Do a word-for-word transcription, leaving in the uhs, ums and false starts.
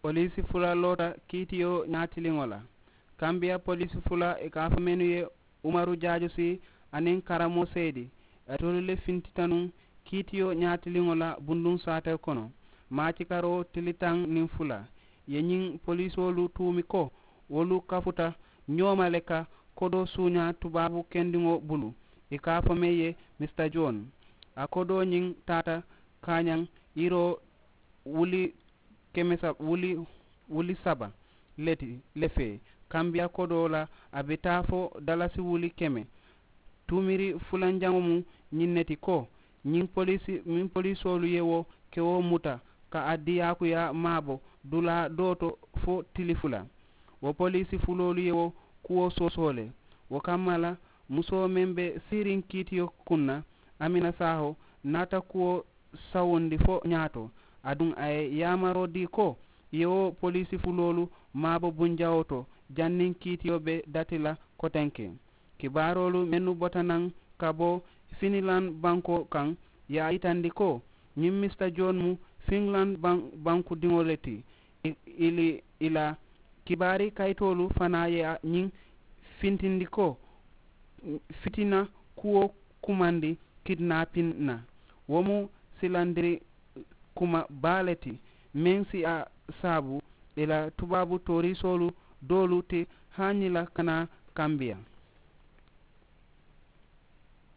Police fula lota kitiyo nyatilingola. Kambia police fula e kafa menuye Umaru Jaju si anin karamo sedi. Atolule fintitanu kitiyo nyatilingola bundun sate kono. Machi karo tilitang nin fula. Yenyin police wolu tumi ko wolu kafuta nyoma leka kodo sunya tubabu kendingo bulu. E kafa meye mister John. Akodo nyin tata kanyang iro wuli kemesa wuli wuli saba leti lefe kambia kodola abitafo dalasi wuli keme tumiri fulanjangomu nyinneti ko nyin polisi min polisolu yewo kewo muta ka addiyaku ya mabo dula doto fo tilifula wo polisi fulolu yewo kuwo sosole wo kamala muso membe sirin kitiyo kunna Amina Saho nata kuwo sawundi fo nyato adun ay yamaro di ko yewo polisi fulolu mabo bunjawoto jannin kitiyobe datila kotenke kibarolu menu botanan kabo Finland banko kan ya itandi ko nyim mister John mu Finland ban banku dingoleti ili ila kibari kaytolu fana ya nyin fintindi ko fitina kuwo kumandi kidnapping na womu silandiri kuma baleti mensi a sabu ila tubabu tori solu dolu te hanila kana Kambia.